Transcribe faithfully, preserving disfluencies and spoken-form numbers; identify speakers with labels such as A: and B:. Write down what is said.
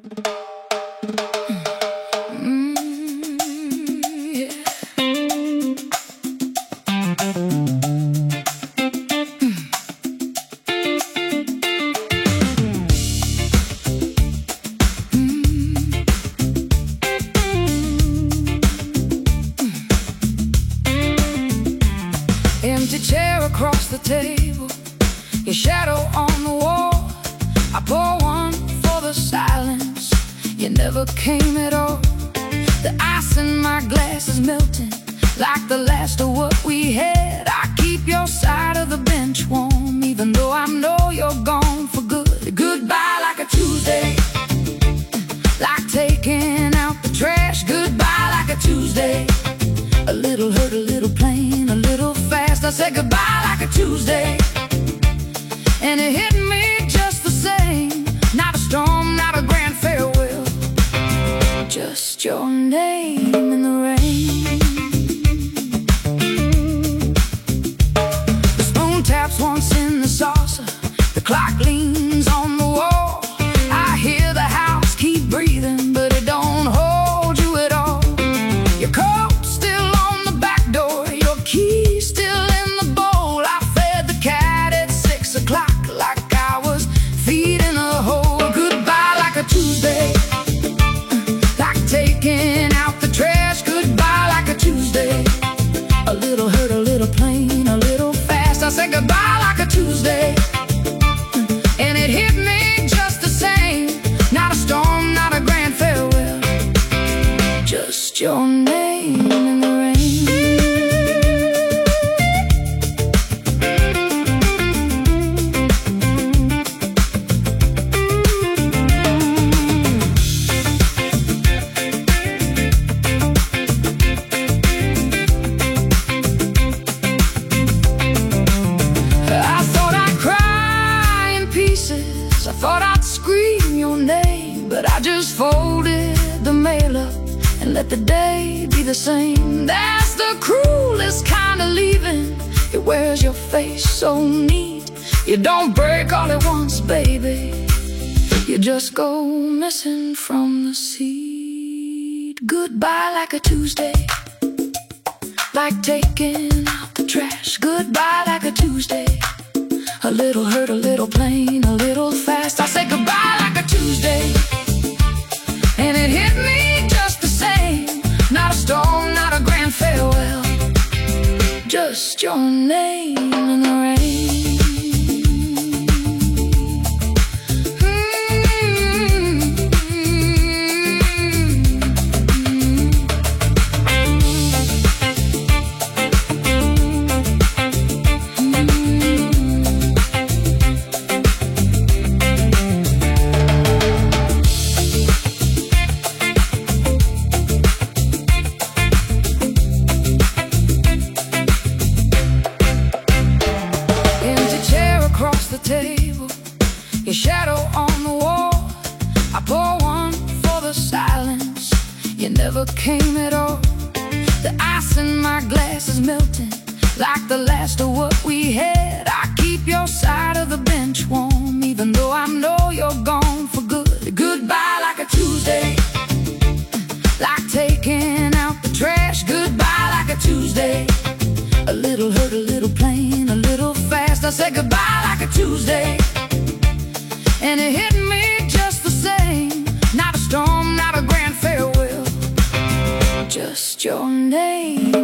A: Mm, yeah. Empty chair across the table, your shadow on the wall. I pour one for the silence, you never came at all. The ice in my glass is melting like the last of what we had. I keep your side of the bench warm, even though I know you're gone for good. Goodbye like a Tuesday, like taking out the trash. Goodbye like a Tuesday, a little hurt, a little plain, a little fast. I said goodbye like a Tuesday, and it hit me just the same. Not a storm, not a grand farewell, just your name in the rain. The spoon taps once in the saucer, the clock leans on the wall. I hear the house keep breathing, but it don't hold you at all. Your coat still on the back door, your key still in the bowl. I fed the cat at six o'clock like I was feeding a hole. Goodbye like a Tuesday, like taking out the trash. Goodbye like a Tuesday, a little hurt, a little plain, a little fast. I said goodbye like a Tuesday, and it hit me just the same. Not a storm, not a grand farewell, just your name in the rain. I thought I'd cry in pieces, I thought I'd scream your name, but I just folded the mail up and let the day be the same. That's the cruelest kind of leaving, it wears your face so neat. You don't break all at once, baby, you just go missing from the seed. Goodbye like a Tuesday, like taking out the trash. Goodbye like a Tuesday, a little hurt, a little plain, a little fast. I said goodbye like a Tuesday, and it hit me just the same. Not a storm, not a grand farewell, just your name in the rain. Across the table, your shadow on the wall. I pour one for the silence, you never came at all. The ice in my glass is melting like the last of what we had. I keep your side of the bench warm, even though I know you're gone for good. Goodbye like a Tuesday, like taking out the trash. Goodbye like a Tuesday, a little hurt, a little plain, a little fast. I said goodbye like a Tuesday, and it hit me just the same. Not a storm, not a grand farewell, just your name.